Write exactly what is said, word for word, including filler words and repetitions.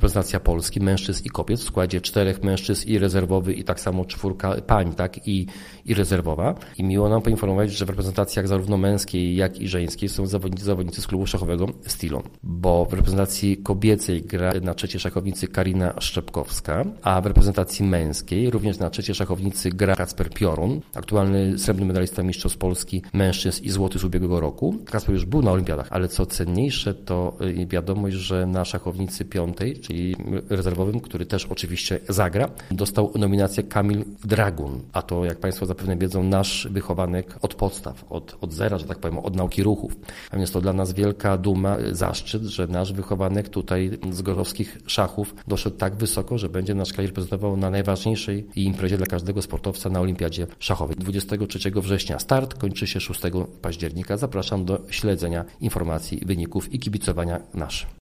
reprezentacja Polski, mężczyzn i kobiet w składzie czterech mężczyzn i rezerwowy i tak samo czwórka pań, tak, i, i rezerwowa. I miło nam poinformować, że w reprezentacjach zarówno męskiej, jak i żeńskiej są zawodnicy, zawodnicy z klubu szachowego Stilon, bo w reprezentacji kobiecej gra na trzeciej szachownicy Karina Szczepkowska, a w reprezentacji męskiej również na trzeciej szachownicy gra Kacper Piorun, aktualny srebrny medalista mistrzostw Polski mężczyzn i złoty z ubiegłego roku. Kacper już był na olimpiadach, ale co cenniejsze, to wiadomość, że na szachownicy piątej, czyli rezerwowym, który też oczywiście zagra, dostał nominację Kamil Dragun, a to, jak Państwo zapewne wiedzą, nasz wychowanek od podstaw, od, od zera, że tak powiem, od nauki ruchów. A więc to dla nas wielka duma, zaszczyt, że nasz wychowanek tutaj z gorowskich szachów doszedł tak wysoko, że będzie nasz kraj reprezentował na najważniejszej imprezie dla każdego sportowca na olimpiadzie szachowej. dwudziestego trzeciego września start, kończy się szóstego października. Zapraszam do śledzenia informacji, wyników i kibicowania naszym.